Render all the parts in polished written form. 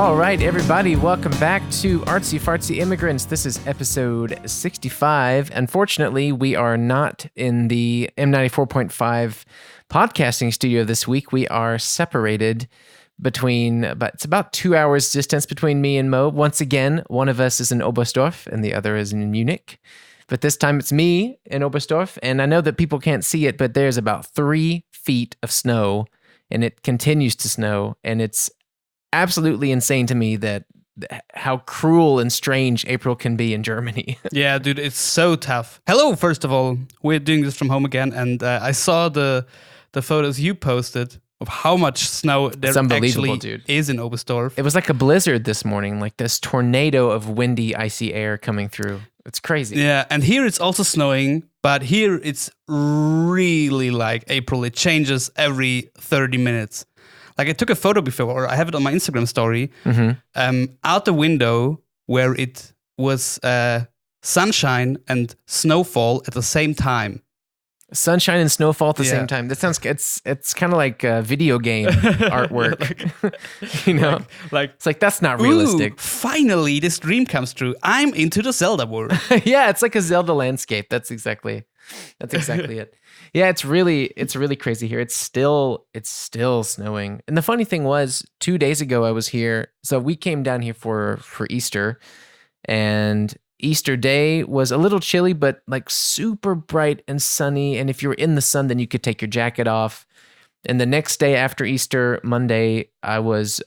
All right, everybody, welcome back to Artsy Fartsy Immigrants. This is episode 65. Unfortunately, we are not in the M94.5 podcasting studio this week. We are separated but it's about 2 hours distance between me and Mo. Once again, one of us is in Oberstdorf and the other is in Munich. But this time it's me in Oberstdorf, and I know that people can't see it, but there's about 3 feet of snow, and it continues to snow, and it's absolutely insane to me that how cruel and strange April can be in Germany. Yeah, dude, it's so tough. Hello, first of all. We're doing this from home again, and I saw the photos you posted of how much snow there actually dude. Is in Oberstdorf. It was like a blizzard this morning, like this tornado of windy, icy air coming through. It's crazy. Yeah, and here it's also snowing, but here it's really like April. It changes every 30 minutes. Like I took a photo before, or I have it on my Instagram story, out the window where it was sunshine and snowfall at the same time. Sunshine and snowfall at the same time. That sounds, it's kind of like a video game artwork. You know? It's like, that's not realistic. Ooh, finally, this dream comes true. I'm into the Zelda world. Yeah, it's like a Zelda landscape. That's exactly it. Yeah, it's really crazy here. It's still snowing. And the funny thing was, 2 days ago I was here. So we came down here for Easter, and Easter Day was a little chilly, but like super bright and sunny. And if you were in the sun, then you could take your jacket off. And the next day after Easter, Monday, I was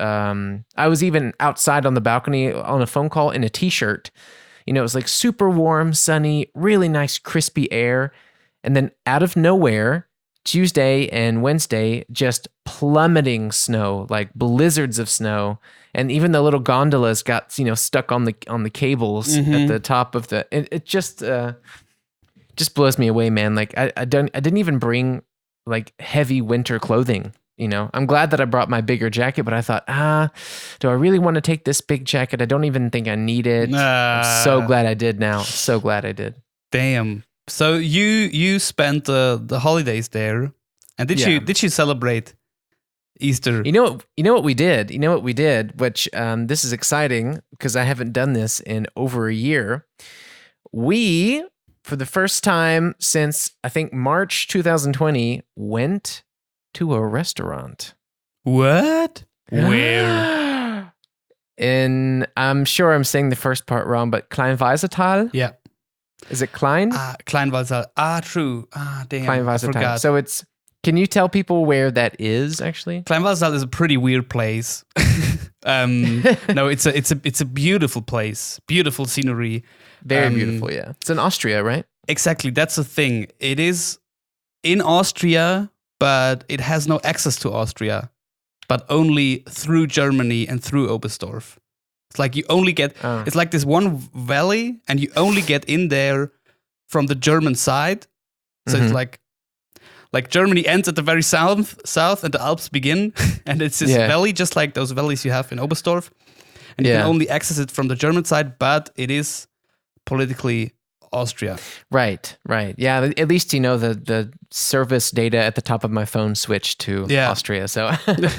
even outside on the balcony on a phone call in a t-shirt. You know, it was like super warm, sunny, really nice, crispy air. And then out of nowhere, Tuesday and Wednesday, just plummeting snow, like blizzards of snow. And even the little gondolas got, stuck on the cables at the top of the. It just blows me away, man. Like I didn't even bring like heavy winter clothing. I'm glad that I brought my bigger jacket, but I thought, do I really want to take this big jacket? I don't even think I need it. I'm so glad I did now. So glad I did. Damn. So you spent the holidays there, and did you celebrate Easter? You know what we did? Which this is exciting because I haven't done this in over a year. We, for the first time since I think March 2020, went to a restaurant. What? Where? I'm sure I'm saying the first part wrong, but Kleinweisertal? Yeah. Is it Klein? Kleinweisertal. True. Damn. Kleinweisertal. I forgot. So can you tell people where that is actually? Kleinweisertal is a pretty weird place. No, it's a beautiful place. Beautiful scenery. Very beautiful, yeah. It's in Austria, right? Exactly. That's the thing. It is in Austria, but it has no access to Austria, but only through Germany and through Oberstdorf. It's like you only get, it's like this one valley, and you only get in there from the German side. So it's like Germany ends at the very south, and the Alps begin, and it's this valley, just like those valleys you have in Oberstdorf. And you can only access it from the German side, but it is politically Austria. Right. Yeah, at least the service data at the top of my phone switched to Austria. So,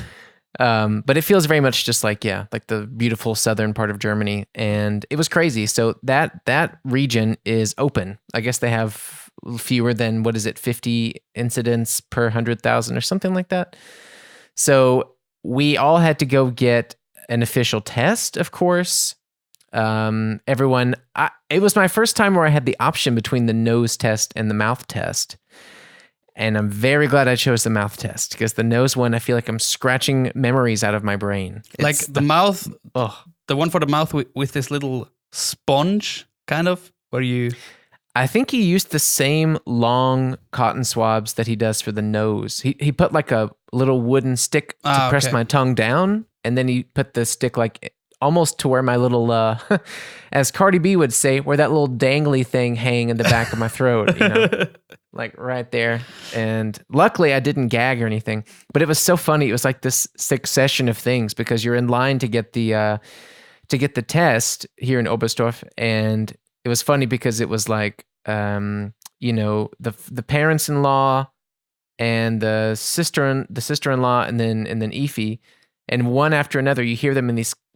but it feels very much just like the beautiful southern part of Germany, and it was crazy. So that region is open. I guess they have fewer than 50 incidents per 100,000 or something like that. So we all had to go get an official test, of course. Everyone, it was my first time where I had the option between the nose test and the mouth test. And I'm very glad I chose the mouth test, because the nose one, I feel like I'm scratching memories out of my brain. Like the mouth, the one for the mouth with this little sponge, kind of, where you... I think he used the same long cotton swabs that he does for the nose. He put like a little wooden stick to press my tongue down, and then he put the stick like almost to where my little, as Cardi B would say, where that little dangly thing hang in the back of my throat, like right there. And luckily I didn't gag or anything, but it was so funny. It was like this succession of things, because you're in line to get the test here in Oberstdorf. And it was funny because it was like, the parents-in-law and the sister-in-law and then Ify, and one after another, you hear them in these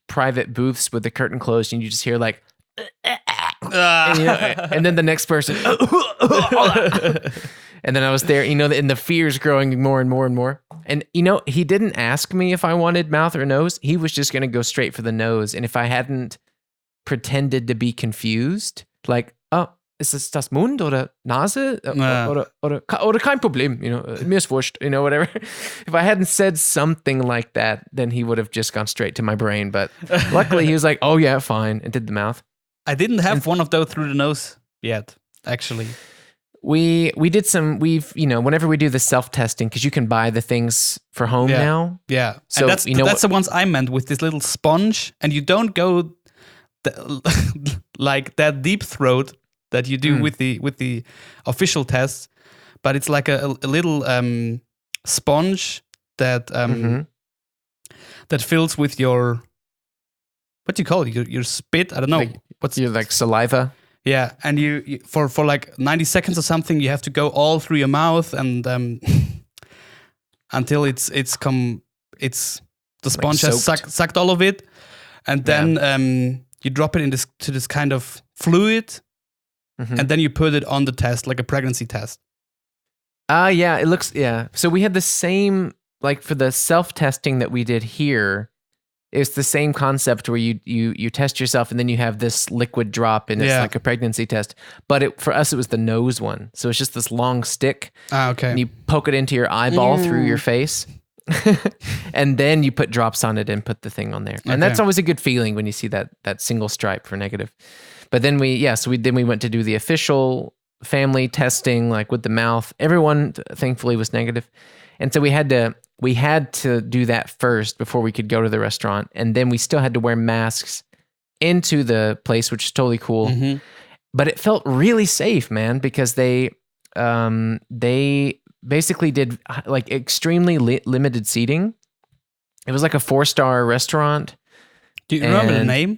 private booths with the curtain closed, and you just hear like, Ah. and then the next person, and then I was there, and the fear's growing more and more and more. And he didn't ask me if I wanted mouth or nose. He was just gonna go straight for the nose, and if I hadn't pretended to be confused, like, oh, ist es das Mund oder Nase oder kein Problem, mir ist wurscht, whatever. If I hadn't said something like that, then he would have just gone straight to my brain. But luckily, he was like, "Oh yeah, fine," and did the mouth. I didn't have one of those through the nose yet, actually. We did some. Whenever we do the self-testing, because you can buy the things for home now. Yeah, So, and that's the ones I meant with this little sponge, and you don't go like that deep throat that you do with the official tests, but it's like a little sponge that that fills with your, what do you call it? Your spit? I don't know. What's your saliva? Yeah, and you for like 90 seconds or something, you have to go all through your mouth and until the sponge has sucked all of it, and then you drop it into this kind of fluid, and then you put it on the test like a pregnancy test. Yeah, it looks So we had the same, like for the self-testing that we did here. It's the same concept where you test yourself and then you have this liquid drop and it's like a pregnancy test. But for us, it was the nose one. So it's just this long stick. Okay. And you poke it into your eyeball through your face. And then you put drops on it and put the thing on there. And that's always a good feeling when you see that single stripe for negative. But then we went to do the official family testing, like with the mouth. Everyone thankfully was negative. And so we had to do that first before we could go to the restaurant. And then we still had to wear masks into the place, which is totally cool. Mm-hmm. But it felt really safe, man, because they basically did like extremely limited seating. It was like a 4-star restaurant. Do you remember the name?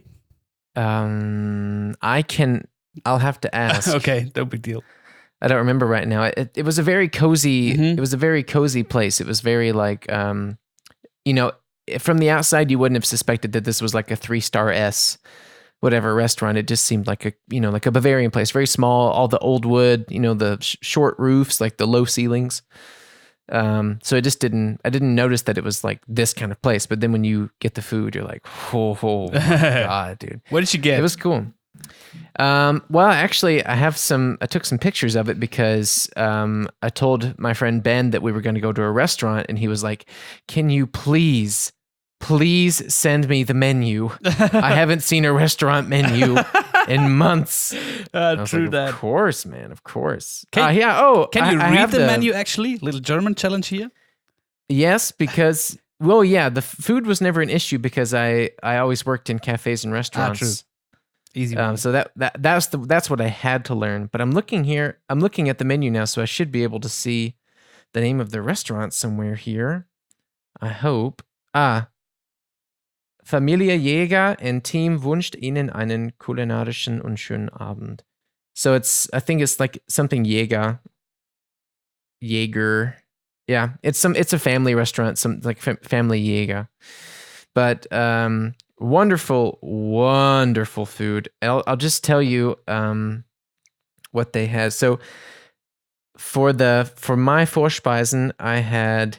I'll have to ask. Okay, no big deal. I don't remember right now. It was a very cozy. It was a very cozy place. It was very like, from the outside you wouldn't have suspected that this was like a 3-star whatever restaurant. It just seemed like a Bavarian place, very small. All the old wood, the short roofs, like the low ceilings. So I didn't notice that it was like this kind of place. But then when you get the food, you're like, oh my God, dude. What did you get? It was cool. Well, actually, I took some pictures of it because I told my friend Ben that we were going to go to a restaurant, and he was like, "Can you please send me the menu? I haven't seen a restaurant menu in months." True that. Of course, man. Of course. Can you read the menu actually? Little German challenge here. Yes, because the food was never an issue because I always worked in cafes and restaurants. True. Easy. So that's what I had to learn. But I'm looking at the menu now, so I should be able to see the name of the restaurant somewhere here. I hope. Familie Jäger and Team wünscht Ihnen einen kulinarischen und schönen Abend. So I think it's like something Jäger. Yeah, it's a family restaurant, some like family Jäger. But wonderful, wonderful food. I'll just tell you what they had. So for my Vorspeisen, I had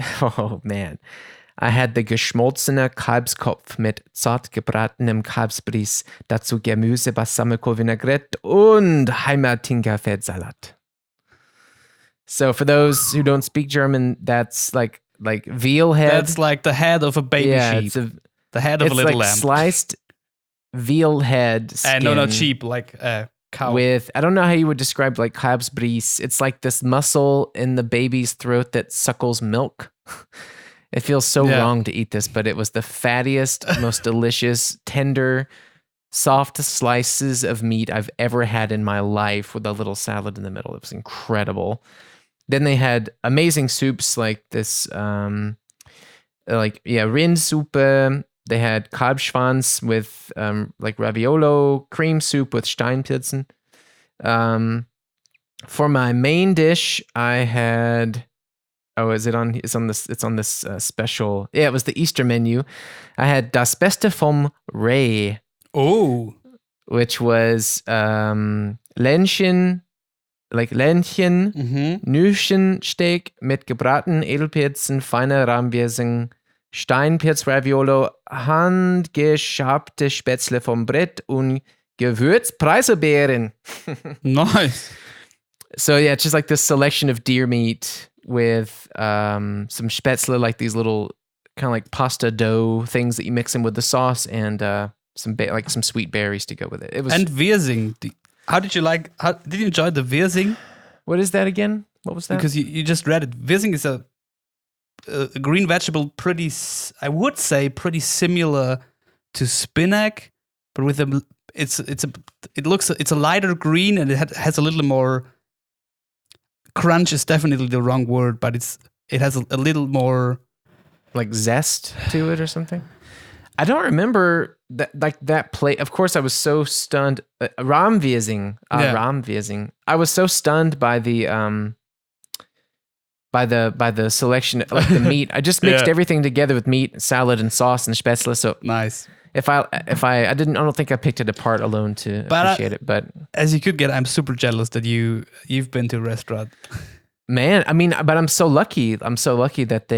I had the geschmolzene Kalbskopf mit zart gebratenem Kalbsbries, dazu Gemüse, Balsamico Vinaigrette und Heimertinker Fettsalat. So for those who don't speak German, that's like veal head. That's like the head of a baby sheep. The head of a little lamb. Sliced veal head skin. No, not sheep, like cow. With, I don't know how you would describe like Kalbsbries. It's like this muscle in the baby's throat that suckles milk. It feels so wrong to eat this, but it was the fattiest, most delicious, tender, soft slices of meat I've ever had in my life with a little salad in the middle. It was incredible. Then they had amazing soups like this, Rindsuppe. They had Kalbschwanz with like raviolo, cream soup with Steinpilzen. For my main dish, I had Oh, is it on? It's on this. It's on this special. Yeah, it was the Easter menu. I had Das Beste vom Reh, Oh, which was Lähnchen, like Lähnchen, Nüschensteak mit gebratenen Edelpilzen, feiner Rahmwürzen, Steinpilz-Raviolo, handgeschabte Spätzle vom Brett und Gewürzpreiselbeeren. nice. So yeah, it's just like this selection of deer meat with some spätzle, like these little kind of like pasta dough things that you mix in with the sauce, and like some sweet berries to go with it. It was. And Wirsing. How did you like? Did you enjoy the Wirsing? What is that again? What was that? Because you just read it. Wirsing is a green vegetable, I would say pretty similar to spinach, but with it's a lighter green, and it has a little more. Crunch is definitely the wrong word, but it has a little more like zest to it or something. I don't remember that plate. Of course, I was so stunned. Rahmwürzing. Rahmwürzing. I was so stunned by the selection, like the meat. I just mixed everything together with meat, salad, and sauce and spätzle. So nice. I don't think I picked it apart alone to appreciate it. But as you could get, I'm super jealous that you've been to a restaurant. Man, I mean, but I'm so lucky. I'm so lucky that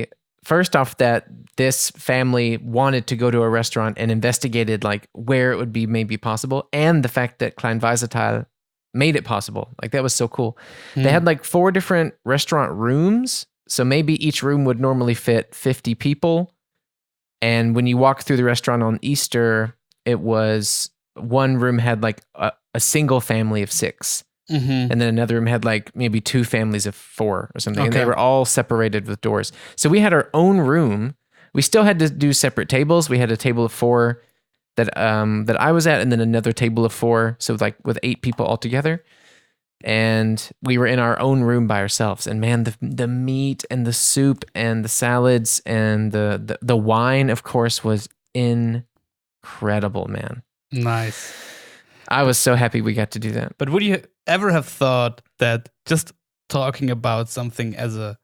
that this family wanted to go to a restaurant and investigated like where it would be maybe possible, and the fact that Klein Weisetal made it possible. Like that was so cool. They had like 4 different restaurant rooms, so maybe each room would normally fit 50 people. And when you walk through the restaurant on Easter, it was one room had like a single family of 6. And then another room had like maybe 2 families of 4 or something. Okay. And they were all separated with doors. So we had our own room. We still had to do separate tables. We had a table of 4 that I was at, and then another table of 4. So like with 8 people all together. And we were in our own room by ourselves. And man, the meat and the soup and the salads and the wine, of course, was incredible, man. Nice. I was so happy we got to do that. But would you ever have thought that just talking about something as a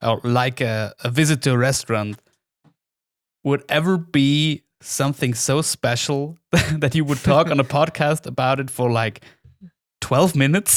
visit to a restaurant would ever be something so special that you would talk on a podcast about it for like 12 minutes?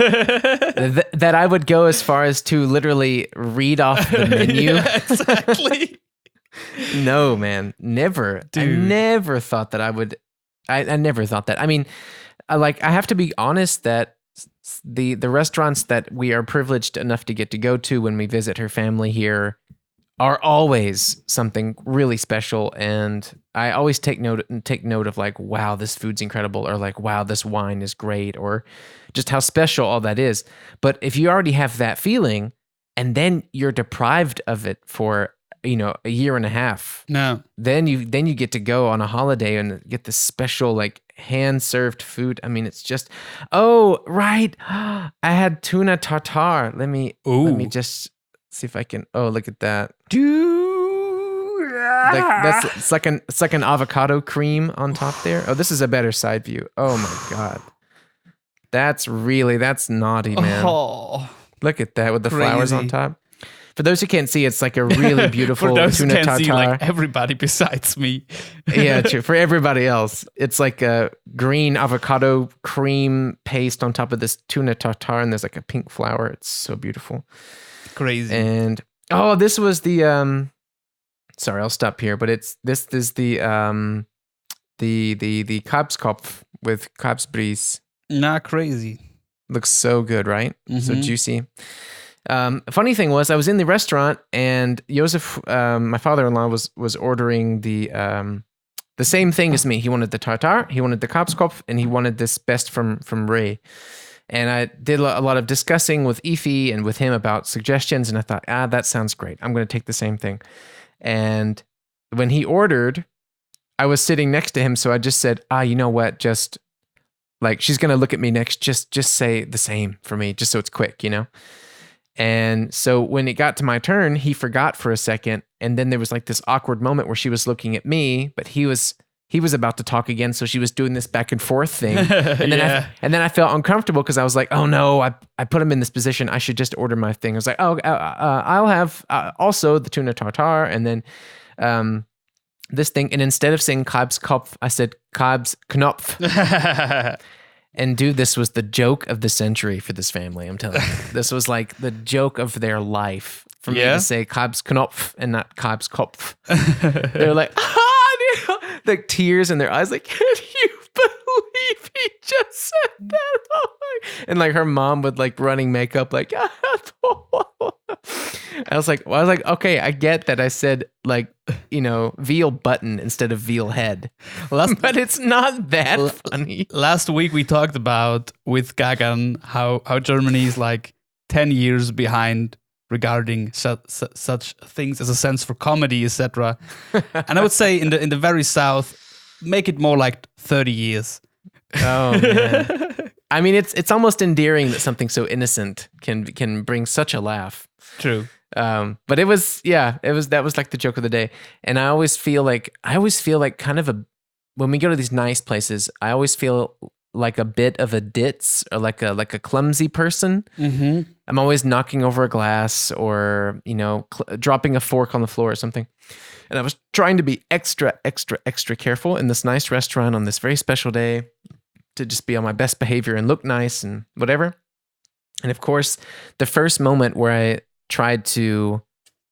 That I would go as far as to literally read off the menu? Yeah, exactly. No, man, never. Dude. I never thought that I would. I never thought that. I mean, I have to be honest that the restaurants that we are privileged enough to get to go to when we visit her family here are always something really special, and I always take note of like, wow, this food's incredible, or like, wow, this wine is great, or just how special all that is. But if you already have that feeling and then you're deprived of it for a year and a half, no, then you get to go on a holiday and get this special like hand served food. I mean, it's just, oh right, I had tuna tartare. Let me just see if I can. Oh, look at that. It's like an avocado cream on top there. Oh, this is a better side view. Oh my God. That's naughty, man. Oh, look at that with the flowers on top. For those who can't see, it's like a really beautiful For those tuna who can't tartare. see, like everybody besides me. Yeah, true. For everybody else, it's like a green avocado cream paste on top of this tuna tartare, and there's like a pink flower. It's so beautiful. Crazy. And this was the sorry, I'll stop here, but this is the Kalbskopf with Kalbsbries. Nah, crazy. Looks so good, right? So juicy. Funny thing was, I was in the restaurant, and Josef, my father-in-law, was ordering the same thing as me. He wanted the tartare, he wanted the Kalbskopf, and he wanted this best from Ray. And I did a lot of discussing with Ify and with him about suggestions, and I thought, that sounds great. I'm going to take the same thing. And when he ordered, I was sitting next to him, so I just said, you know what? Just like, she's going to look at me next. Just say the same for me, just so it's quick, And so when it got to my turn, he forgot for a second, and then there was like this awkward moment where she was looking at me, but he was he was about to talk again, so she was doing this back and forth thing, and then I felt uncomfortable because I was like, oh no, I put him in this position. I should just order my thing. I was like, oh, I'll have also the tuna tartare, and then this thing. And instead of saying Kalbskopf, I said Kalbsknopf. And dude, this was the joke of the century for this family. I'm telling you, this was like the joke of their life for me to say Kalbsknopf and not Kalbskopf. They're like, like tears in their eyes, like, can you believe he just said that? And like her mom with like running makeup, like, I was like, okay, I get that I said like, veal button instead of veal head, but it's not that funny. Last week we talked about with Gagan how Germany is like 10 years behind regarding such things as a sense for comedy, etc. And I would say in the very south, make it more like 30 years. Oh man. I mean, it's almost endearing that something so innocent can bring such a laugh. True. But that was like the joke of the day. And I always feel like kind of when we go to these nice places, I always feel like a bit of a ditz or like a clumsy person. Mm-hmm. I'm always knocking over a glass or, dropping a fork on the floor or something. And I was trying to be extra, extra, extra careful in this nice restaurant on this very special day to just be on my best behavior and look nice and whatever. And of course, the first moment where I tried to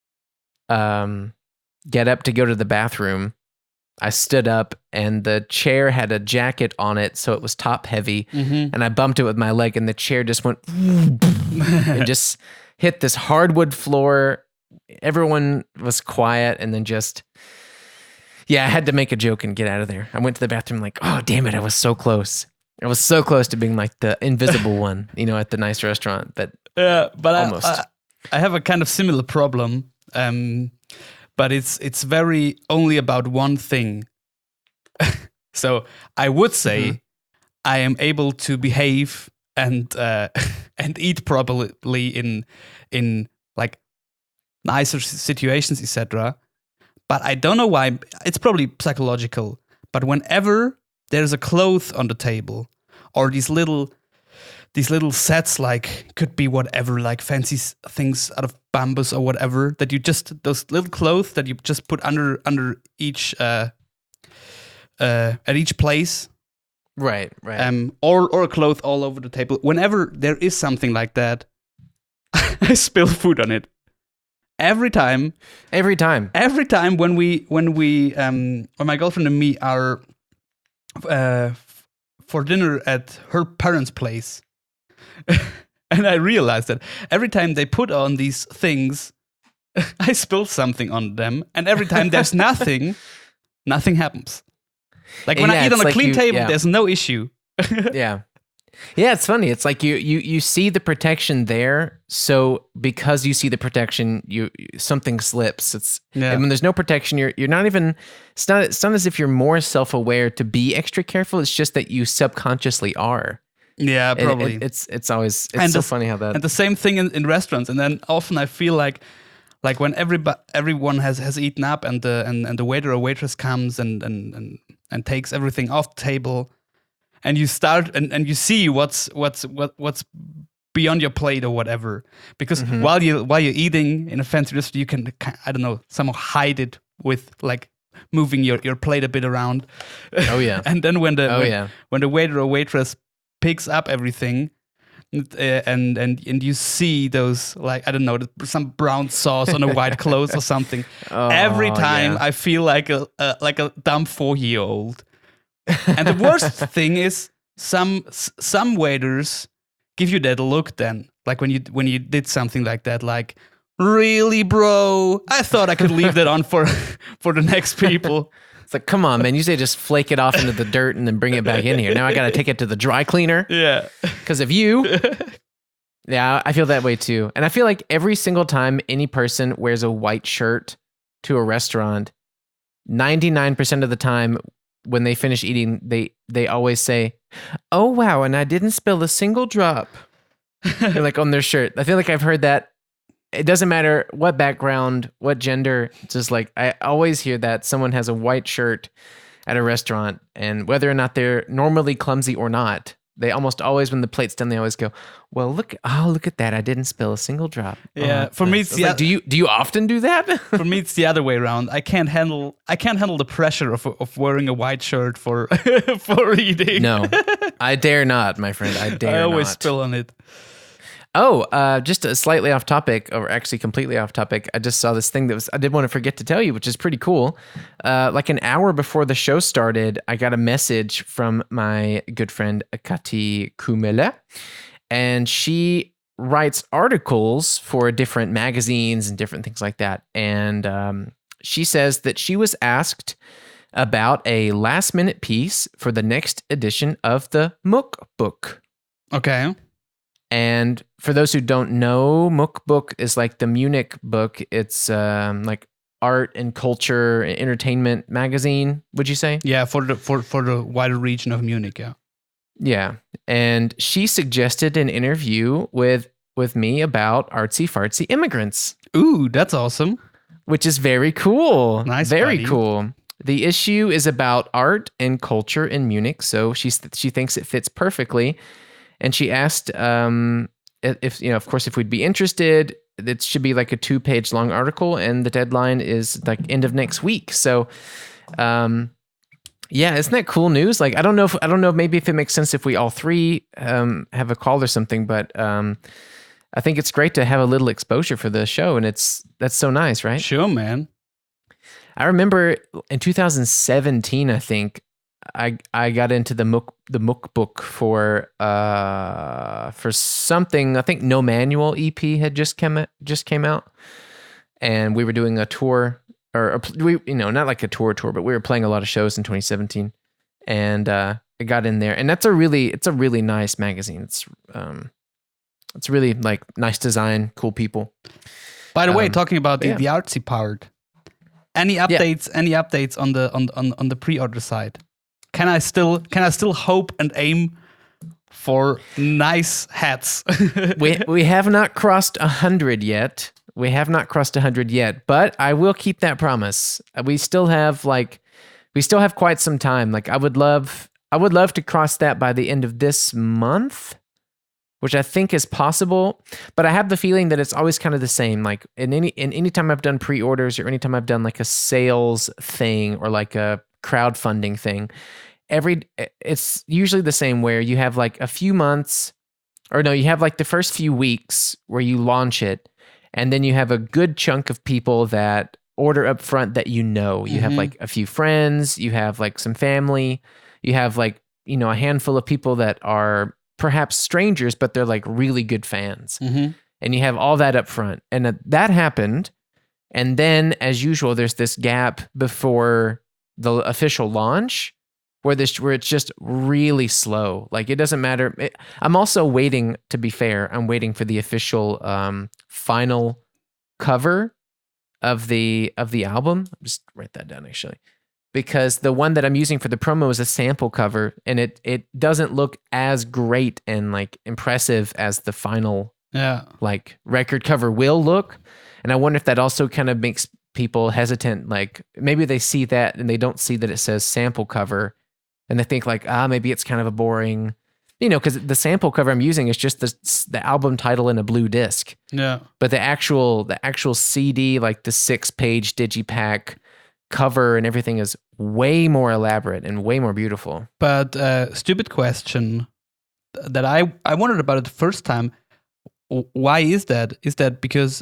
get up to go to the bathroom, I stood up and the chair had a jacket on it, so it was top heavy. Mm-hmm. And I bumped it with my leg and the chair just went and just hit this hardwood floor. Everyone was quiet and then I had to make a joke and get out of there. I went to the bathroom like, oh, damn it, I was so close. I was so close to being like the invisible one, at the nice restaurant. But almost. I have a kind of similar problem, but it's very only about one thing. So I would say I am able to behave and eat properly in like nicer situations, etc. But I don't know why. It's probably psychological. But whenever there's a cloth on the table, or these little sets, like could be whatever, like fancy things out of bamboo or whatever, that you just those little clothes that you just put under each at each place, right, or a cloth all over the table. Whenever there is something like that, I spill food on it. Every time when my girlfriend and me are for dinner at her parents' place, and I realized that every time they put on these things, I spill something on them, and every time there's nothing happens. Like when I eat on a clean table, there's no issue. Yeah, it's funny. It's like you see the protection there, so because you see the protection, something slips. And when there's no protection, you're not even. It's not as if you're more self-aware to be extra careful. It's just that you subconsciously are. Yeah, probably. It's so funny how that. And the same thing in restaurants. And then often I feel like when everyone has eaten up and the waiter or waitress comes and takes everything off the table. And you start and you see what's beyond your plate or whatever, because while you're eating in a fancy restaurant, you can, I don't know, somehow hide it with like moving your plate a bit around. Oh yeah. And then when the waiter or waitress picks up everything, and you see those, like, I don't know, some brown sauce on a white cloth or something. Every time I feel like a dumb 4-year-old. And the worst thing is some waiters give you that look then, like when you did something like that, like, really, bro? I thought I could leave that on for the next people. It's like, come on, man. You say just flake it off into the dirt and then bring it back in here. Now I got to take it to the dry cleaner. Yeah. Because of you. Yeah, I feel that way too. And I feel like every single time any person wears a white shirt to a restaurant, 99% of the time, when they finish eating, they always say, "Oh wow, and I didn't spill a single drop." Like on their shirt. I feel like I've heard that. It doesn't matter what background, what gender. It's just like I always hear that someone has a white shirt. at a restaurant, and whether or not they're normally clumsy or not, they almost always, when the plate's done, they always go, "Well, look at that! I didn't spill a single drop." Yeah, for me, it's like, do you often do that? For me, it's the other way around. I can't handle the pressure of wearing a white shirt for for eating. No, I dare not, my friend. I dare not. I always spill on it. Oh, just a slightly off topic, or actually completely off topic. I just saw this thing I did want to forget to tell you, which is pretty cool. Like an hour before the show started, I got a message from my good friend Kati Kumele, and she writes articles for different magazines and different things like that. And she says that she was asked about a last-minute piece for the next edition of the Mook Book. Okay. And for those who don't know, Mook Book is like the Munich book. It's like art and culture and entertainment magazine, would you say? Yeah, for the wider region of Munich, yeah. Yeah. And she suggested an interview with me about artsy fartsy immigrants. Ooh, that's awesome. Which is very cool. Nice, very buddy. cool. The issue is about art and culture in Munich, so she thinks it fits perfectly. And she asked if, of course, if we'd be interested. It should be like a 2-page long article, and the deadline is like end of next week. So, yeah, isn't that cool news? Like, I don't know maybe if it makes sense if we all three have a call or something, but I think it's great to have a little exposure for the show, and that's so nice, right? Sure, man. I remember in 2017, I think, I got into the Mook book for something. I think No Manual EP had just came out, and we were doing a tour, or we not like a tour, but we were playing a lot of shows in 2017, and I got in there, and it's a really nice magazine. It's really like nice design, cool people. By the way, talking about the artsy part, any updates? Yeah. Any updates on the pre-order side? Can I still hope and aim for nice hats? we have not crossed 100 yet. But I will keep that promise. We still have quite some time. Like I would love to cross that by the end of this month, which I think is possible. But I have the feeling that it's always kind of the same. Like in any time I've done pre-orders, or anytime I've done like a sales thing or like a crowdfunding thing, it's usually the same, where you have like a few months, or no, you have like the first few weeks where you launch it, and then you have a good chunk of people that order up front that you have like a few friends, you have like some family, you have like a handful of people that are perhaps strangers, but they're like really good fans, and you have all that up front, and that happened. And then, as usual, there's this gap before the official launch where it's just really slow. Like it doesn't matter. I'm also waiting, to be fair, I'm waiting for the official final cover of the album. I'll just write that down actually, because the one that I'm using for the promo is a sample cover, and it doesn't look as great and like impressive as the final like record cover will look. And I wonder if that also kind of makes people hesitant. Like maybe they see that and they don't see that it says sample cover, and they think like, maybe it's kind of a boring, because the sample cover I'm using is just the album title in a blue disc. Yeah. But the actual CD, like the 6-page digipack cover and everything, is way more elaborate and way more beautiful. But stupid question that I wondered about it the first time. Why is that? Is that because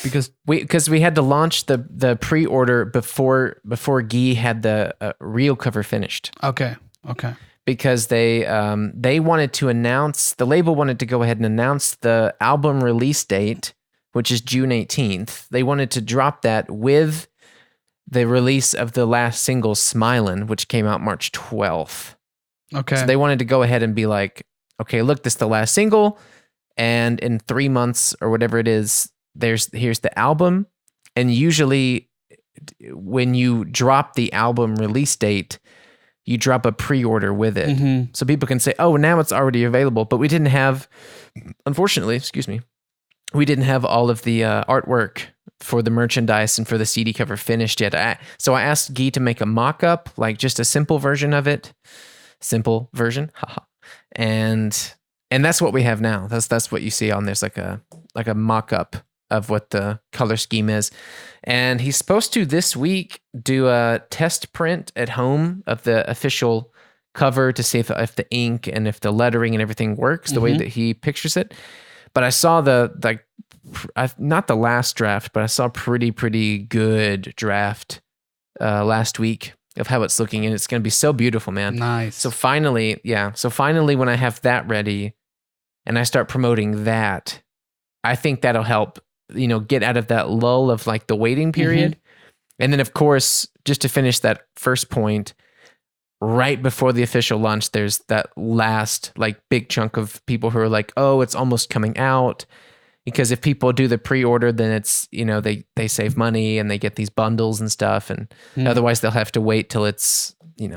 we had to launch the pre-order before Guy had the real cover finished? Okay. Because they wanted to announce, the label wanted to go ahead and announce the album release date, which is June 18th. They wanted to drop that with the release of the last single, Smilin', which came out March 12th. Okay. So they wanted to go ahead and be like, okay, look, this is the last single, and in 3 months or whatever it is, here's the album. And usually when you drop the album release date, you drop a pre-order with it. So people can say, oh, now it's already available. But we didn't have, unfortunately, we didn't have all of the artwork for the merchandise and for the CD cover finished yet. So I asked Guy to make a mock-up, like just a simple version of it. Simple version. Haha. And that's what we have now. That's what you see on there's like a mock-up of what the color scheme is. And he's supposed to this week do a test print at home of the official cover to see if the ink and if the lettering and everything works the way that he pictures it. But I saw not the last draft, but I saw a pretty good draft last week of how it's looking, and it's going to be so beautiful, man. Nice. So finally, when I have that ready and I start promoting that, I think that'll help, get out of that lull of like the waiting period. And then of course, just to finish that first point, right before the official launch, there's that last like big chunk of people who are like, oh, it's almost coming out. Because if people do the pre-order, then it's, they save money and they get these bundles and stuff. And otherwise they'll have to wait till it's,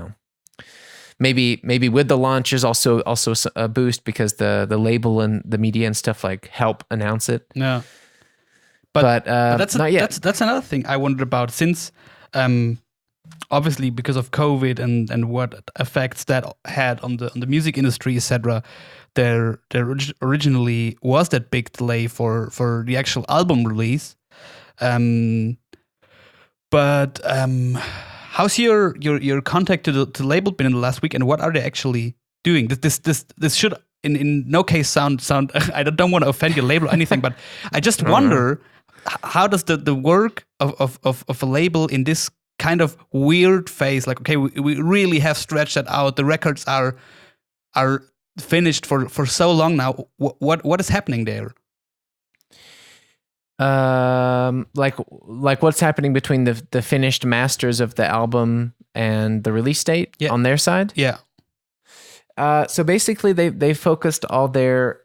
maybe with the launch is also a boost because the label and the media and stuff like help announce it. No. But that's not yet. That's another thing I wondered about since, obviously because of COVID and what effects that had on the music industry, etc. There originally was that big delay for the actual album release. But how's your contact to the label been in the last week, and what are they actually doing? This should in no case sound. I don't want to offend your label or anything, but I just wonder how does the work of a label in this kind of weird phase, like, okay, we really have stretched that out. The records are finished for so long now. What is happening there? Like what's happening between the finished masters of the album and the release date on their side? Yeah. So basically they focused all their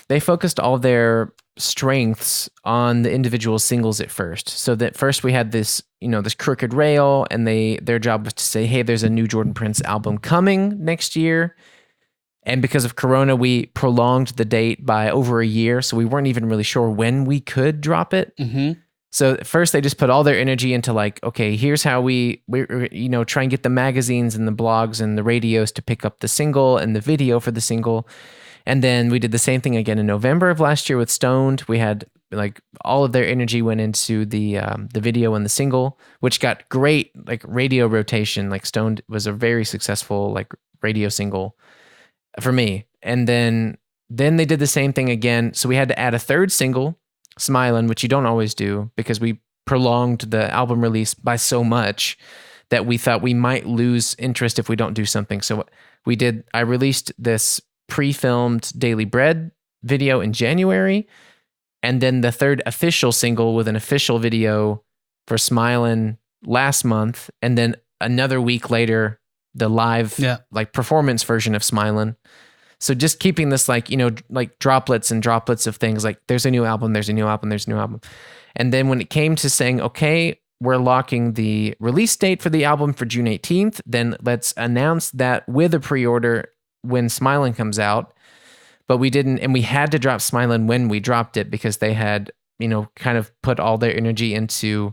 strengths on the individual singles at first. So that first we had this, this Crooked Rail, and their job was to say, hey, there's a new Jordan Prince album coming next year. And because of Corona, we prolonged the date by over a year. So we weren't even really sure when we could drop it. So at first they just put all their energy into like, okay, here's how we try and get the magazines and the blogs and the radios to pick up the single and the video for the single. And then we did the same thing again in November of last year with Stoned. We had like all of their energy went into the video and the single, which got great like radio rotation. Like Stoned was a very successful like radio single for me. And then they did the same thing again. So we had to add a third single, Smilin', which you don't always do because we prolonged the album release by so much that we thought we might lose interest if we don't do something. So I released this pre-filmed Daily Bread video in January, and then the third official single with an official video for Smilin' last month, and then another week later the live like performance version of Smilin'. So just keeping this like like droplets and droplets of things, like there's a new album, there's a new album, there's a new album. And then when it came to saying, okay, we're locking the release date for the album for June 18th, then let's announce that with a pre-order when Smilin' comes out. But we didn't, and we had to drop Smilin' when we dropped it because they had, kind of put all their energy into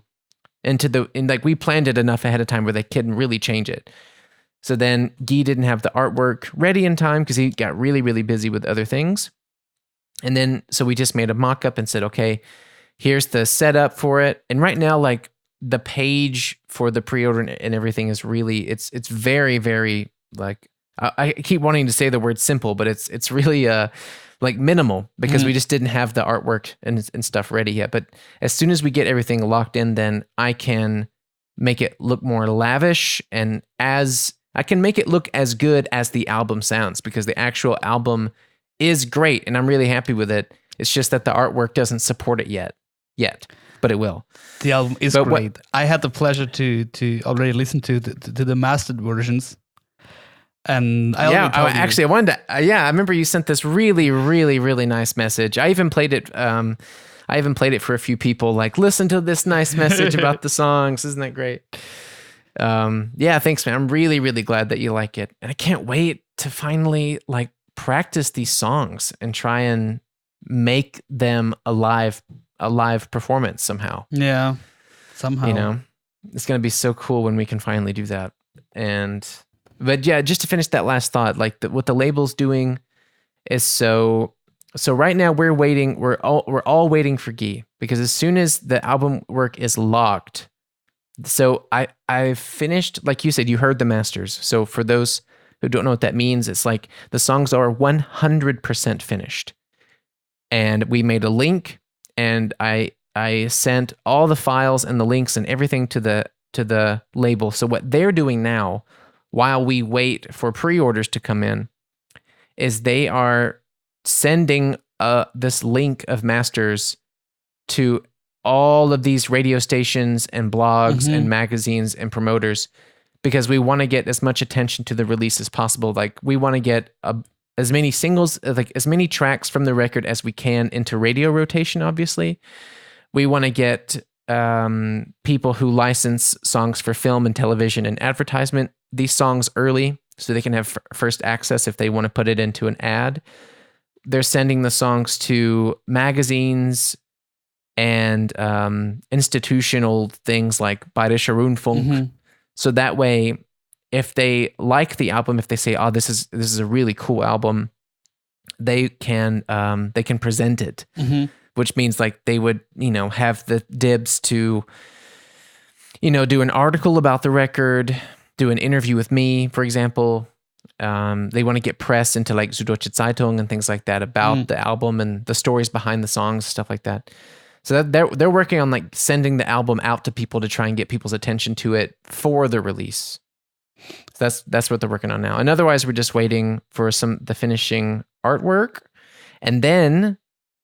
like we planned it enough ahead of time where they couldn't really change it. So then Guy didn't have the artwork ready in time because he got really, really busy with other things. And then, so we just made a mock-up and said, okay, here's the setup for it. And right now, like the page for the pre-order and everything is really, it's very, very like, I keep wanting to say the word simple, but it's really like minimal because we just didn't have the artwork and stuff ready yet. But as soon as we get everything locked in, then I can make it look more lavish, and I can make it look as good as the album sounds, because the actual album is great and I'm really happy with it. It's just that the artwork doesn't support it yet, but it will. The album is great. I had the pleasure to already listen to the mastered versions. And I wanted to. I remember you sent this really, really, really nice message. I even played it. For a few people. Like, listen to this nice message about the songs. Isn't that great? Thanks, man. I'm really, really glad that you like it, and I can't wait to finally like practice these songs and try and make them a live performance somehow. Yeah. Somehow. You know, it's going to be so cool when we can finally do that. But yeah, just to finish that last thought, like what the label's doing is so right now we're waiting. We're all waiting for Guy, because as soon as the album work is locked, so I've finished, like you said, you heard the masters. So for those who don't know what that means, it's like the songs are 100% finished. And we made a link, and I sent all the files and the links and everything to the label. So what they're doing now, while we wait for pre-orders to come in, is they are sending this link of masters to all of these radio stations and blogs and magazines and promoters, because we want to get as much attention to the release as possible. Like, we want to get as many singles, like as many tracks from the record as we can into radio rotation, obviously. We want to get people who license songs for film and television and advertisement these songs early, so they can have first access if they want to put it into an ad. They're sending the songs to magazines and institutional things like Bayerischer Rundfunk. So that way, if they like the album, if they say, "Oh, this is a really cool album," they can present it. Which means like they would, have the dibs to, do an article about the record, do an interview with me, for example. They want to get press into like Süddeutsche Zeitung and things like that about the album and the stories behind the songs, stuff like that. So they're working on like sending the album out to people to try and get people's attention to it for the release. So that's what they're working on now. And otherwise, we're just waiting for the finishing artwork, and then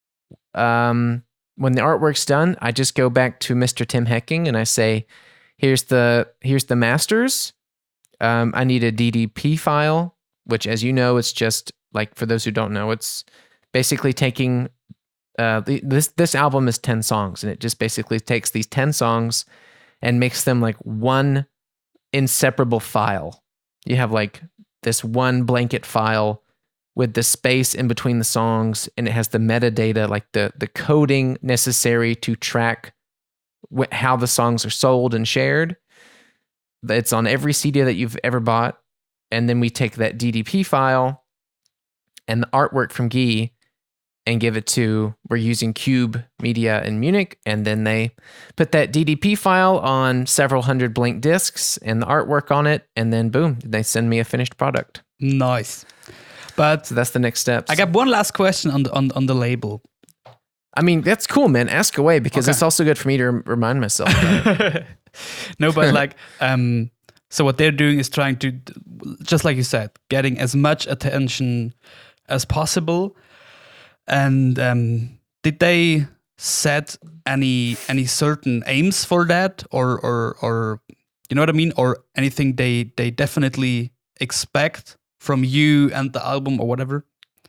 when the artwork's done, I just go back to Mr. Tim Hecking and I say, here's the masters. I need a DDP file, which, as you know, it's just like, for those who don't know, it's basically taking this album is 10 songs, and it just basically takes these 10 songs and makes them like one inseparable file. You have like this one blanket file with the space in between the songs, and it has the metadata, like the coding necessary to track how the songs are sold and shared. It's on every CD that you've ever bought. And then we take that DDP file and the artwork from Guy and give it to, we're using Cube Media in Munich, and then they put that DDP file on several hundred blank discs and the artwork on it, and then boom, they send me a finished product. Nice. But so that's the next steps. I got one last question on the label. I mean, that's cool, man. Ask away, because it's also good for me to remind myself about it. No, but like, so what they're doing is trying to, just like you said, getting as much attention as possible. And did they set any certain aims for that, or you know what I mean, or anything they definitely expect from you and the album or whatever?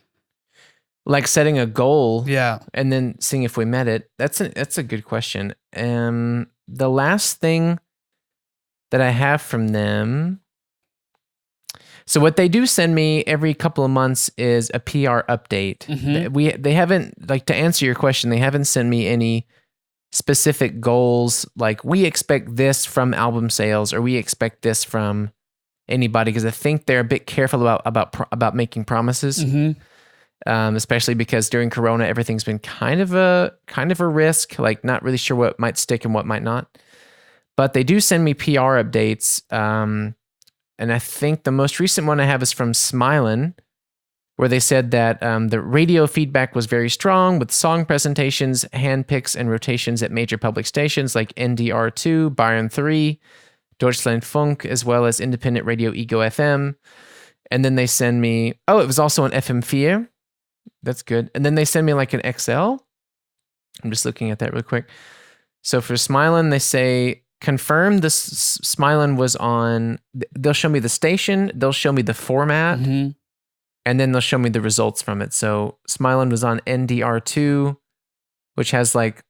Like setting a goal, yeah, and then seeing if we met it. That's a good question. The last thing that I have from them, so what they do send me every couple of months is a PR update. They haven't, like, to answer your question, they haven't sent me any specific goals, like we expect this from album sales or we expect this from anybody, because I think they're a bit careful about making promises. Especially because during Corona, everything's been kind of a risk, like not really sure what might stick and what might not. But they do send me PR updates. And I think the most recent one I have is from Smilin', where they said that the radio feedback was very strong with song presentations, handpicks, and rotations at major public stations like NDR2, Bayern 3, Deutschlandfunk, as well as independent radio Ego FM. And then they send me, it was also an FM4. That's good. And then they send me like an XL. I'm just looking at that real quick. So for Smilin', they say, confirm this Smilin' was on, they'll show me the station, they'll show me the format, and then they'll show me the results from it. So Smilin' was on NDR2, which has like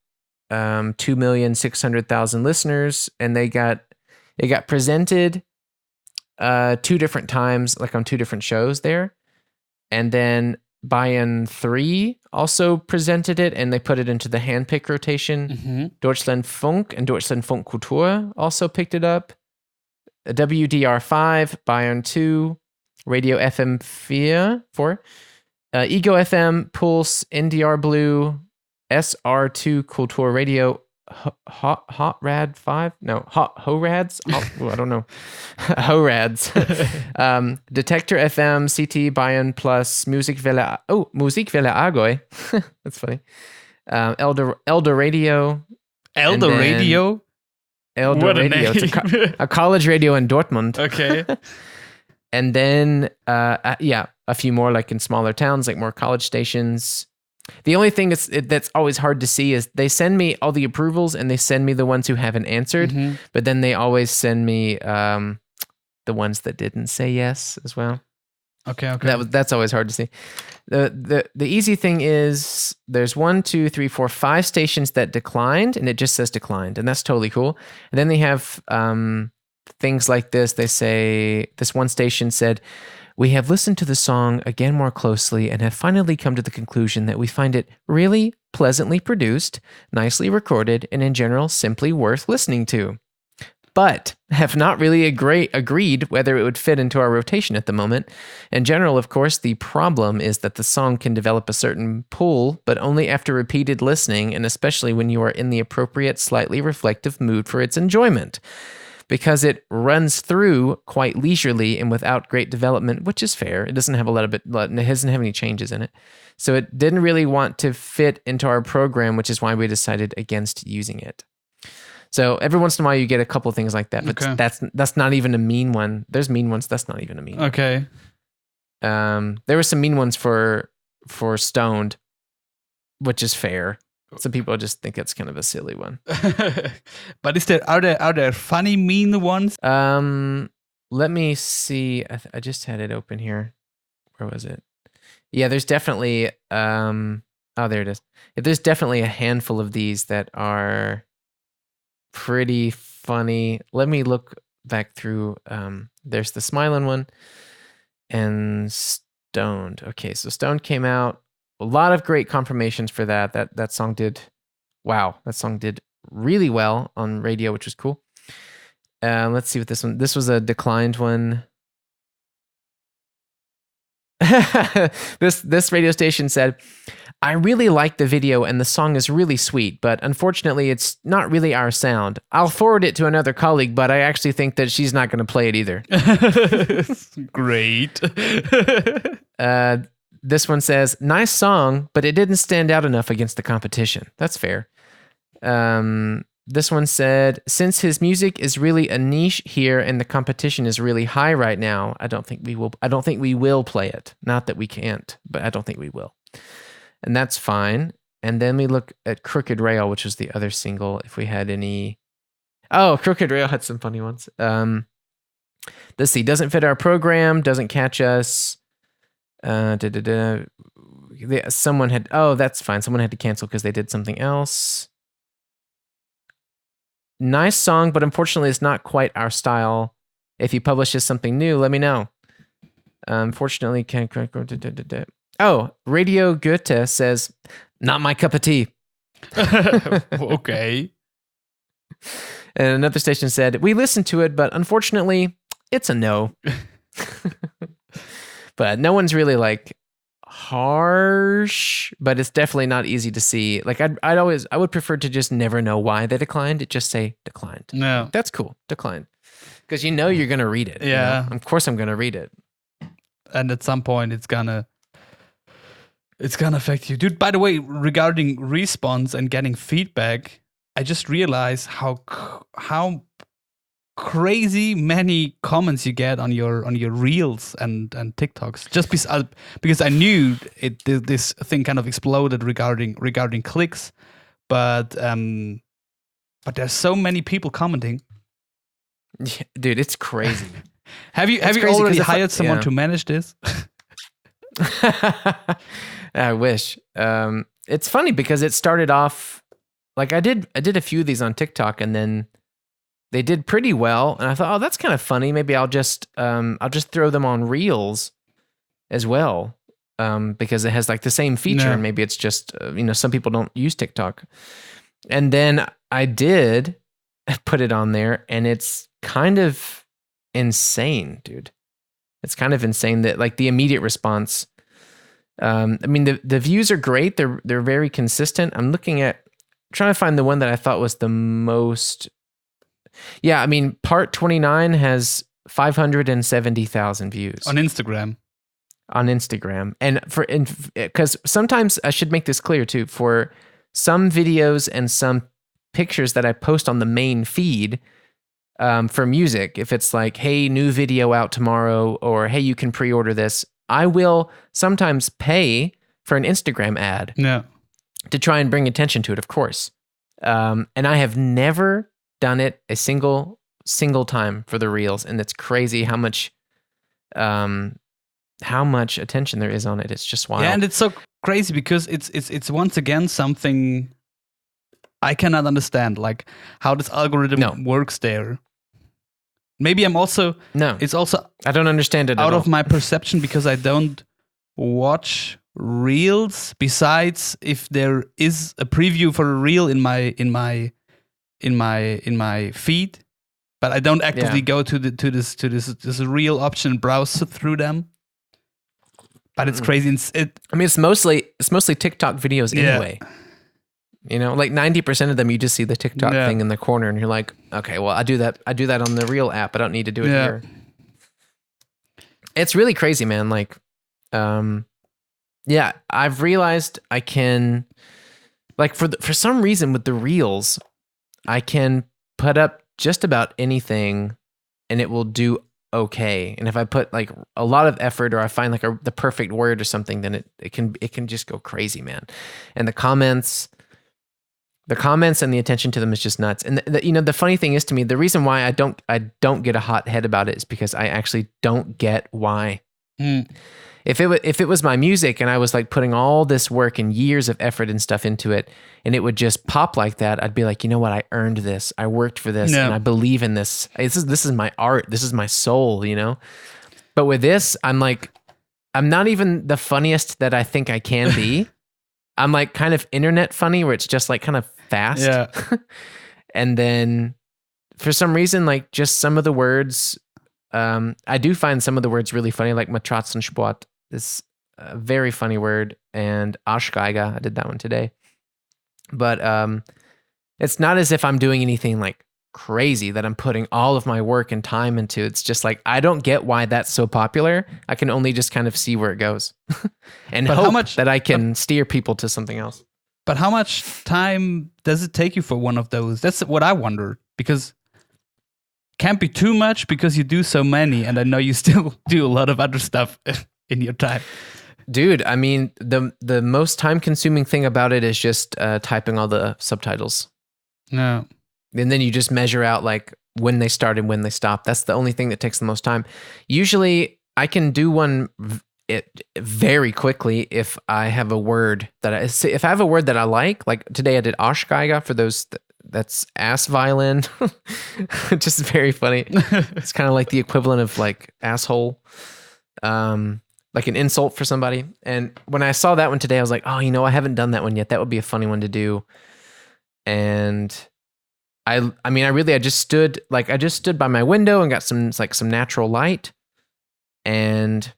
2,600,000 listeners, and it got presented 2 different times, like on 2 different shows there. And then Bayern 3 also presented it, and they put it into the handpick rotation. Deutschlandfunk and Deutschlandfunk Kultur also picked it up. WDR 5, Bayern 2, Radio FM 4, Ego FM, Pulse, NDR Blue, SR2 Kultur Radio, Hot Rad 5? No, Horads? I don't know. Horads. Detector FM, CT, Bayern Plus, Musikwelle Allgäu. That's funny. Elder Radio. Elder Radio? Elder What a Radio. name. It's a college radio in Dortmund. Okay. And then, a few more like in smaller towns, like more college stations. The only thing that's always hard to see is they send me all the approvals and they send me the ones who haven't answered, but then they always send me the ones that didn't say yes as well. Okay. That's always hard to see. The easy thing is there's 1, 2, 3, 4, 5 stations that declined, and it just says declined, and that's totally cool. And then they have things like this. They say this one station said, "We have listened to the song again more closely and have finally come to the conclusion that we find it really pleasantly produced, nicely recorded, and in general simply worth listening to, but have not really agreed whether it would fit into our rotation at the moment. In general, of course, the problem is that the song can develop a certain pull, but only after repeated listening, and especially when you are in the appropriate, slightly reflective mood for its enjoyment. Because it runs through quite leisurely and without great development, which is fair. It doesn't have it doesn't have any changes in it. So it didn't really want to fit into our program, which is why we decided against using it." So every once in a while you get a couple of things like that, but that's not even a mean one. There's mean ones, that's not even a mean one. Okay. There were some mean ones for Stoned, which is fair. Some people just think it's kind of a silly one. But are there funny mean ones? Let me see. I just had it open here. Where was it? Yeah, there's definitely there it is. There's definitely a handful of these that are pretty funny. Let me look back through. There's the Smiling one and Stoned. Okay, so Stoned came out. A lot of great confirmations for that. That song did, wow, that song did really well on radio, which was cool. Let's see what this one, this was a declined one. This radio station said, "I really like the video and the song is really sweet, but unfortunately it's not really our sound. I'll forward it to another colleague, but I actually think that she's not going to play it either." Great. This one says, "Nice song, but it didn't stand out enough against the competition." That's fair. This one said, "Since his music is really a niche here and the competition is really high right now, I don't think we will play it. Not that we can't, but I don't think we will." And that's fine. And then we look at Crooked Rail, which was the other single. If we had any, Crooked Rail had some funny ones. Let's see, doesn't fit our program, doesn't catch us. Someone had, that's fine. Someone had to cancel because they did something else. Nice song, but unfortunately it's not quite our style. If he publishes something new, let me know. Unfortunately, can't. Radio Goethe says, "Not my cup of tea." Okay. And another station said, "We listened to it, but unfortunately, it's a no." But no one's really like harsh, but it's definitely not easy to see. Like I would prefer to just never know why they declined. It just say declined. No. That's cool. Declined. Because you know you're going to read it. Yeah. You know? Of course I'm going to read it. And at some point it's gonna affect you. Dude, by the way, regarding response and getting feedback, I just realized how crazy many comments you get on your reels and TikToks, just because I knew this thing kind of exploded regarding clicks, but there's so many people commenting. Yeah, dude, it's crazy. Have you already hired someone to manage this? I wish. It's funny because it started off like I did a few of these on TikTok, and then they did pretty well, and I thought, oh, that's kind of funny. Maybe I'll just throw them on Reels as well. because it has like the same feature, Yeah. and maybe it's just some people don't use TikTok. And then I did put it on there, and it's kind of insane, dude. It's kind of insane that like the immediate response. I mean, the views are great. They're very consistent. I'm trying to find the one that I thought was the most. Yeah, I mean, part 29 has 570,000 views On Instagram. And because sometimes I should make this clear too, for some videos and some pictures that I post on the main feed for music, if it's like, hey, new video out tomorrow, or hey, you can pre-order this, I will sometimes pay for an Instagram ad Yeah. to try and bring attention to it, of course. And I have never done it a single time for the reels, and it's crazy how much attention there is on it. It's just wild. Yeah, and it's so crazy because it's once again something I cannot understand, like how this algorithm works there. Maybe I'm also it's also I don't understand it out at of my perception because I don't watch reels. Besides, if there is a preview for a reel in my feed, but I don't actively go to this reel option and browse through them. But it's crazy. I mean, it's mostly TikTok videos anyway. Like 90% of them, you just see the TikTok thing in the corner, and you're like, okay, well, I do that on the Reel app. I don't need to do it here. It's really crazy, man. Like, I've realized I can, like, for some reason with the Reels, I can put up just about anything, and it will do okay. And if I put like a lot of effort, or I find like the perfect word or something, then it can just go crazy, man. And the comments and the attention to them is just nuts. And the funny thing is, to me, the reason why I don't get a hot head about it is because I actually don't get why. If it was my music and I was like putting all this work and years of effort and stuff into it, and it would just pop like that, I'd be like, you know what? I earned this. I worked for this, and I believe in this. This is my art. This is my soul, But with this, I'm like, I'm not even the funniest that I think I can be. I'm like kind of internet funny, where it's just like kind of fast. Yeah. And then for some reason, like just some of the words, I do find some of the words really funny, like Matratzensport is a very funny word, and Arschgeiger, I did that one today. But it's not as if I'm doing anything like crazy that I'm putting all of my work and time into. It's just like, I don't get why that's so popular. I can only just kind of see where it goes and hope that I can steer people to something else. But how much time does it take you for one of those? That's what I wonder, because can't be too much because you do so many, and I know you still do a lot of other stuff in your time. Dude, I mean, the most time-consuming thing about it is just typing all the subtitles. No. And then you just measure out like when they start and when they stop. That's the only thing that takes the most time. Usually, I can do one very quickly if I have a word if I have a word that I like today I did Arschgeiger for those. That's ass violin. Just very funny. It's kind of like the equivalent of like asshole. Like an insult for somebody. And when I saw that one today, I was like, oh, I haven't done that one yet. That would be a funny one to do. And I just stood by my window and got some natural light. And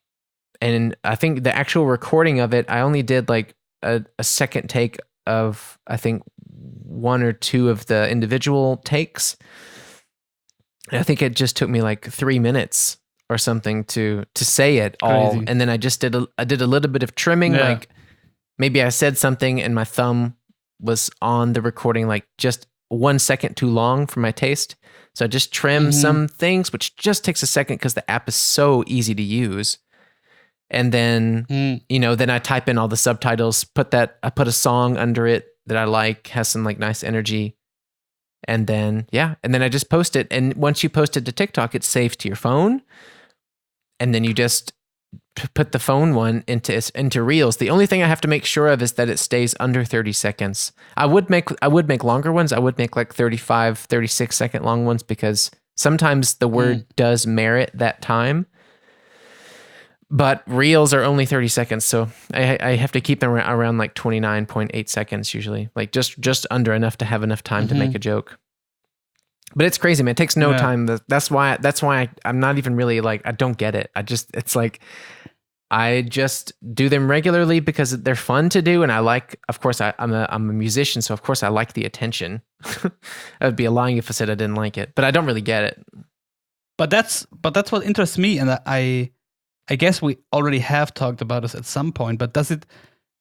I think the actual recording of it, I only did like a second take of, I think, one or two of the individual takes. And I think it just took me like 3 minutes or something to say it all. Crazy. And then I just did a little bit of trimming. Yeah. Like maybe I said something and my thumb was on the recording like just 1 second too long for my taste. So I just trim some things, which just takes a second because the app is so easy to use. And then, then I type in all the subtitles, I put a song under it that I like, has some like nice energy. And then, and then I just post it. And once you post it to TikTok, it's saved to your phone. And then you just put the phone one into Reels. The only thing I have to make sure of is that it stays under 30 seconds. I would make longer ones. I would make like 35, 36 second long ones because sometimes the word does merit that time. But reels are only 30 seconds, so I have to keep them around like 29.8 seconds usually, like just under enough to have enough time to make a joke. But it's crazy, man. It takes no time. That's why I'm not even really like, I don't get it. It's like, I just do them regularly because they're fun to do, and I like. Of course, I'm a musician, so of course I like the attention. I would be lying if I said I didn't like it, but I don't really get it. But that's what interests me, and I guess we already have talked about this at some point. But does it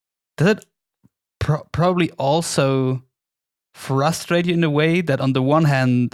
probably also frustrate you in a way that on the one hand,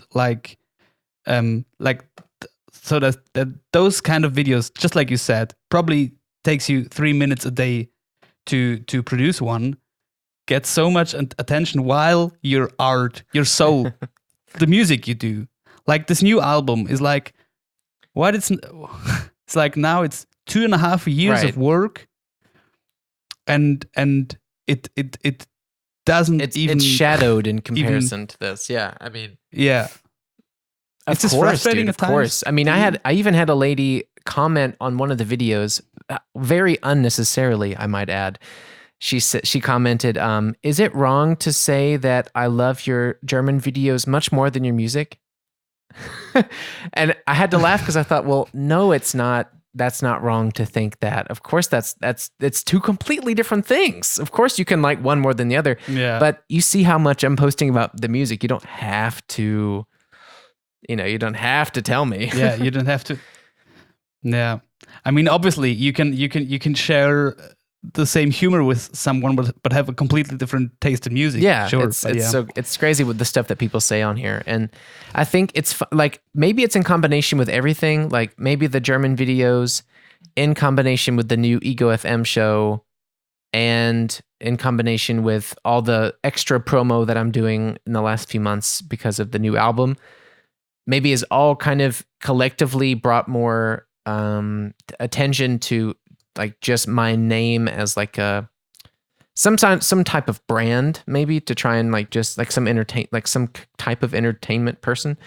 so that those kind of videos, just like you said, probably takes you 3 minutes a day to produce one, get so much attention, while your art, your soul, the music you do, like this new album is like, what it's like now it's 2.5 years of work, and it doesn't it's shadowed in comparison to this. Yeah, I mean, yeah. It's just frustrating at times. Of course. I mean, I even had a lady comment on one of the videos, very unnecessarily, I might add. She commented, "Is it wrong to say that I love your German videos much more than your music?" And I had to laugh because I thought, well, no, it's not. That's not wrong to think that. Of course, it's two completely different things. Of course, you can like one more than the other. Yeah. But you see how much I'm posting about the music. You don't have to. You don't have to tell me. Yeah, you don't have to. Yeah, I mean, obviously, you can share the same humor with someone, but have a completely different taste in music. Yeah, sure. It's crazy with the stuff that people say on here, and I think it's like maybe it's in combination with everything. Like maybe the German videos, in combination with the new Ego FM show, and in combination with all the extra promo that I'm doing in the last few months because of the new album. Maybe is all kind of collectively brought more attention to like just my name as like some type of brand, maybe to try and like just like some type of entertainment person.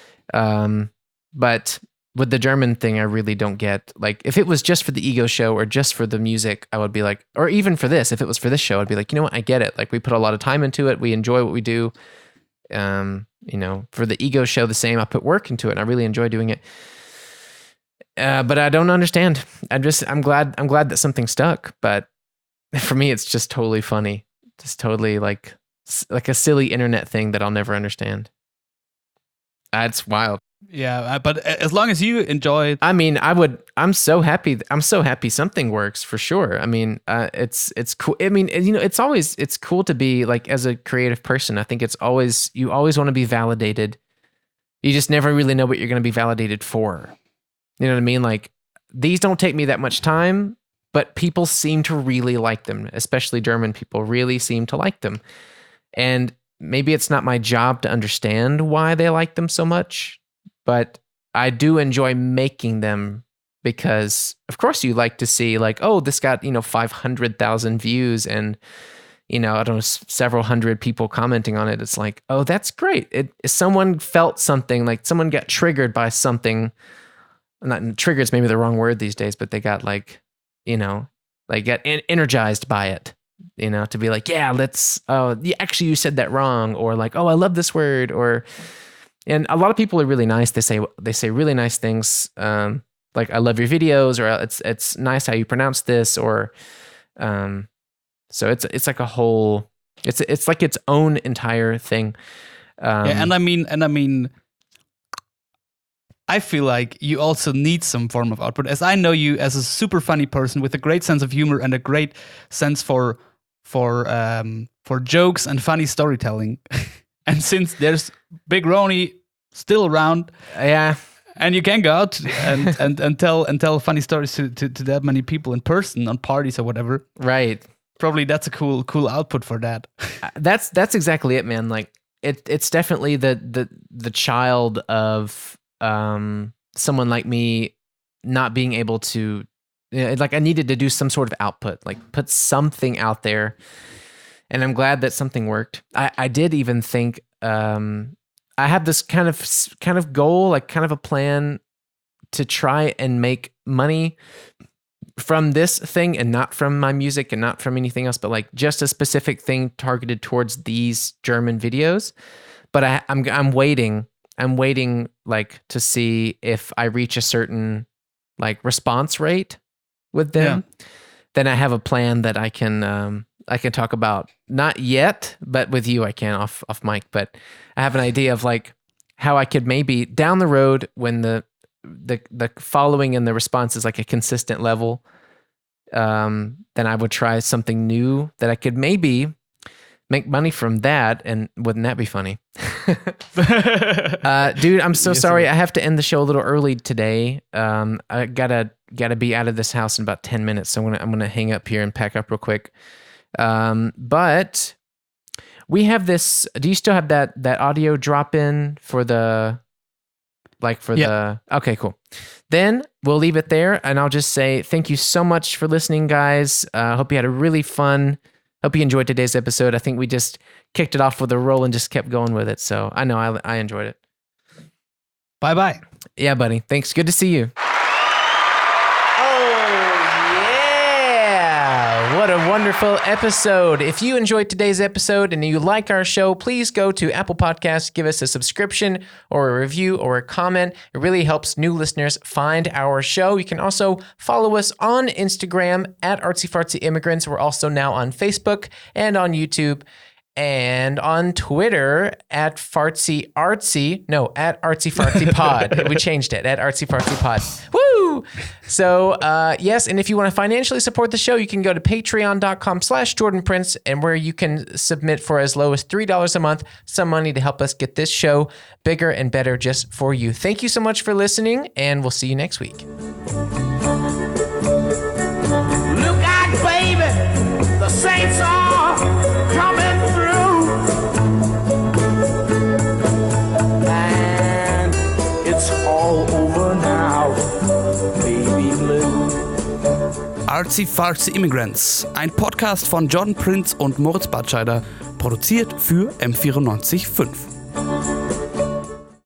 But with the German thing, I really don't get, like, if it was just for the Ego show or just for the music, I would be like, or even for this, if it was for this show, I'd be like, you know what, I get it. Like we put a lot of time into it. We enjoy what we do. For the Ego show, the same. I put work into it, and I really enjoy doing it. But I don't understand. I'm glad that something stuck. But for me, it's just totally funny. Just totally like a silly internet thing that I'll never understand. It's wild. Yeah, but as long as you enjoy it. I mean, I'm so happy. I'm so happy something works for sure. I mean, it's cool. I mean, it's cool to be like, as a creative person, I think you always want to be validated. You just never really know what you're going to be validated for. You know what I mean? Like, these don't take me that much time, but people seem to really like them, especially German people really seem to like them. And maybe it's not my job to understand why they like them so much, but I do enjoy making them because, of course, you like to see like, oh, this got, 500,000 views and, I don't know, several hundred people commenting on it. It's like, oh, that's great. Someone felt something, like someone got triggered by something. Not triggered is maybe the wrong word these days, but they got like, got energized by it, to be like, yeah, actually you said that wrong. Or like, oh, I love this word. And a lot of people are really nice. They say really nice things. Like, I love your videos, or it's nice how you pronounce this, or, so it's like a whole, it's like its own entire thing. And I mean, I feel like you also need some form of output, as I know you as a super funny person with a great sense of humor and a great sense for jokes and funny storytelling. And since there's Big Rony still around, yeah, and you can go out and tell funny stories to that many people in person on parties or whatever, right? Probably that's a cool output for that. That's exactly it, man. Like it's definitely the child of someone like me not being able to, like, I needed to do some sort of output, like put something out there. And I'm glad that something worked. I did even think I had this kind of goal, like kind of a plan to try and make money from this thing and not from my music and not from anything else, but like just a specific thing targeted towards these German videos. But I'm waiting like to see if I reach a certain like response rate with them. Yeah. Then I have a plan that I can talk about. Not yet, but with you I can off mic. But I have an idea of like how I could maybe down the road when the following and the response is like a consistent level, then I would try something new that I could maybe make money from that. And wouldn't that be funny? Dude, I'm so sorry. I have to end the show a little early today. I gotta be out of this house in about 10 minutes. So I'm gonna hang up here and pack up real quick. But we have this. Do you still have that audio drop in for the? Okay, cool. Then we'll leave it there, and I'll just say thank you so much for listening, guys. Hope you had a really fun. Hope you enjoyed today's episode. I think we just kicked it off with a roll and just kept going with it. So I know I enjoyed it. Bye. Yeah, buddy. Thanks. Good to see you. What a wonderful episode. If you enjoyed today's episode and you like our show, please go to Apple Podcasts, give us a subscription or a review or a comment. It really helps new listeners find our show. You can also follow us on Instagram at Artsy Fartsy Immigrants. We're also now on Facebook and on YouTube and on Twitter at Artsy Fartsy Pod. We changed it at Artsy Fartsy Pod. Woo! So, yes, and if you want to financially support the show, you can go to patreon.com/JordanPrince, and where you can submit for as low as $3 a month, some money to help us get this show bigger and better just for you. Thank you so much for listening, and we'll see you next week. Look out, baby, the Saints are coming through. And it's all over now, baby blue. Artsy Fartsy Immigrants, ein Podcast von Jordan Prince und Moritz Batscheider, produziert für M94.5.